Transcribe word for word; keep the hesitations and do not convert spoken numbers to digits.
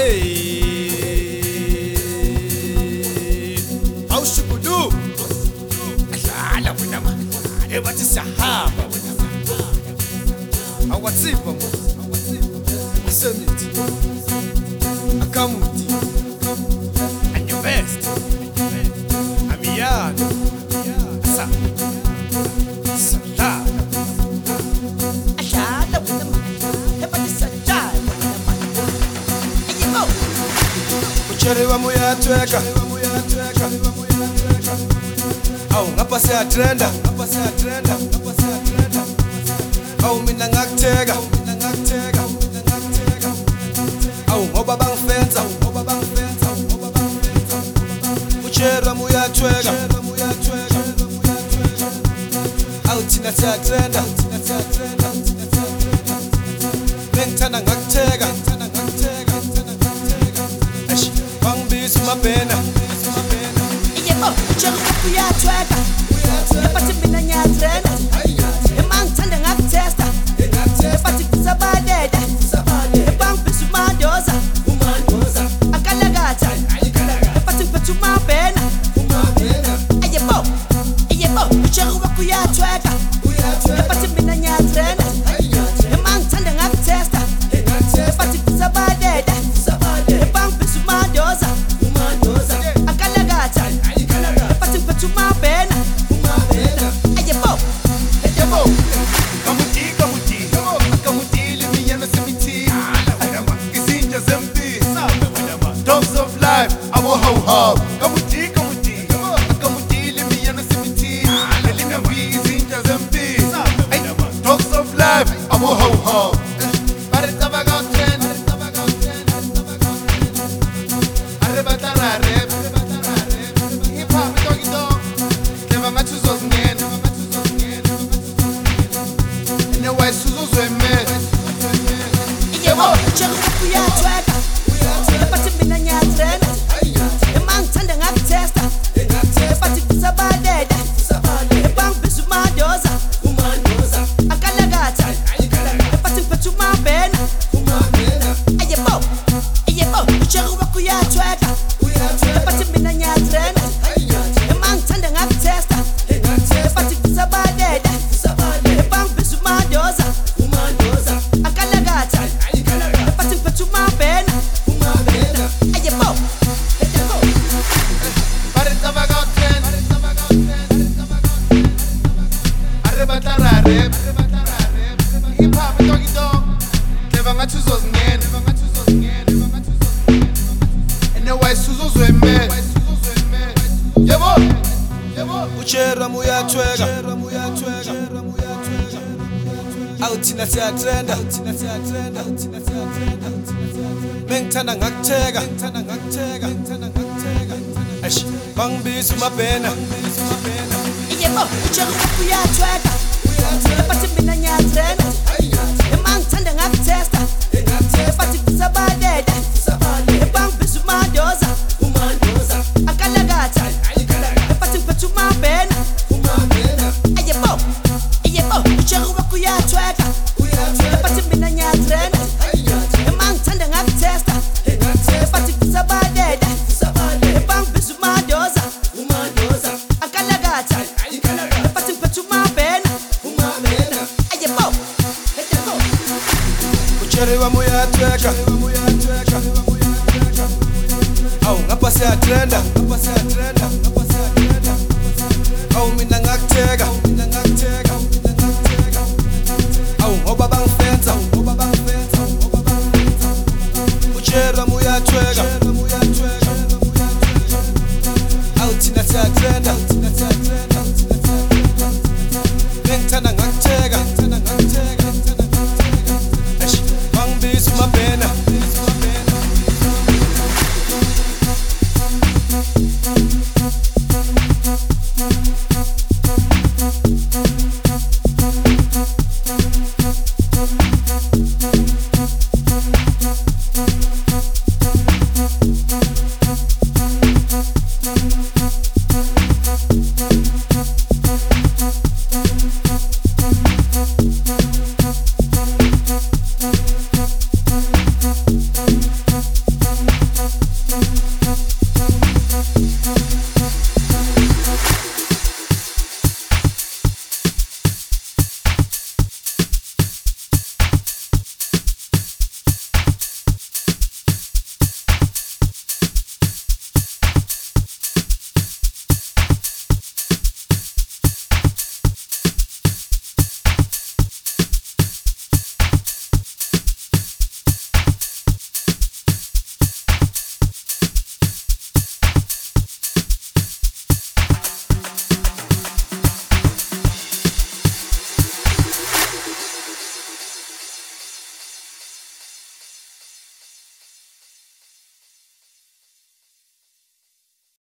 Awushukudu adlala wena ma ebathi siyahamba wena ma awatsimba mo asemithi akamuthi and your best amiyano sa sala adlala wena ma ebathi siyahamba wena ma ayimo ucherewa muyatweka awu ngapha siyatrenda ngapha siyatrenda ngapha siyatrenda awu mina ngakutheka mina ngakutheka mina ngakutheka awu ngoba bangifenza ngoba bangifenza ngoba bangifenza ucherwa muyatweka muyatweka muyatweka awu thina siyatrenda thina siyatrenda thina siyatrenda bengithanda ngakutheka ngithanda ngakutheka ngithanda ngakutheka ashi bangibiza umabhena ayimo ujeru uyatweka ebathi mina ngiyatrenda emangithanda ngakutesta ebathi kusabalele ebangibhiza umandoza akalakatha ebathi ngiphethe umabhena ayimo ayimo ujeru uyatweka ebathi mina ngiyatrenda emangithanda ngakutesta ebathi kusabalele ebangibhiza umandoza akalakatha ebathi ngiphethe umabhena ayimo Yabo, kamuti kamuti, kamuti liminyana semiti. Kisinja zempi, dogs of life, abo how how. Kamuti kamuti, kamuti liminyana semiti. Liminyana kisinja zempi, dogs of life, abo how how. Pare tabaga ten, arrebata rare, hip hop doggy dog, kema machuzos ngen. Why Suzu's a man? ayimo ujeru uyatweka ebathi mina ngiyatrenda emangithanda ngakutesta ebathi kusabalele ebangibhiza umandoza akalakatha ebathi ngiphethe umabhena ayimo ayimo ujeru uyatweka ebathi mina ngiyatrenda emangithanda ngakutesta ebathi kusabalele ebangibhiza umandoza akalakatha ebathi ngiphethe umabhena ayimo Pare tabaga ten, arrebata rare, hip hop doggy dog, keva machuzos ngen. Why Suzu's a man? Yabo, yabo. Ucherwa muyatweka, muyatweka, muyatweka. Awu thina siyatrenda, thina siyatrenda, thina siyatrenda. Bengithanda ngakutheka, ngithanda ngakutheka, ngithanda ngakutheka. Ash, bangibiza umabhena, ayimo ujeru uyatweka ebathi mina ngiyatrenda emangithanda ngakutesta ebathi kusabalele ebangibhiza umandoza akalakatha ebathi ngiphethe umabhena ayimo ayimo ujeru uyatweka ebathi mina ngiyatrenda emangithanda ngakutesta ebathi kusabalele ebangibhiza umandoza akalakatha ebathi ngiphethe umabhena ayimo ucherwa muyatweka, awu ngapha siyatrenda, ngapha siyatrenda, ngapha siyatrenda. Awu mina ngakutheka,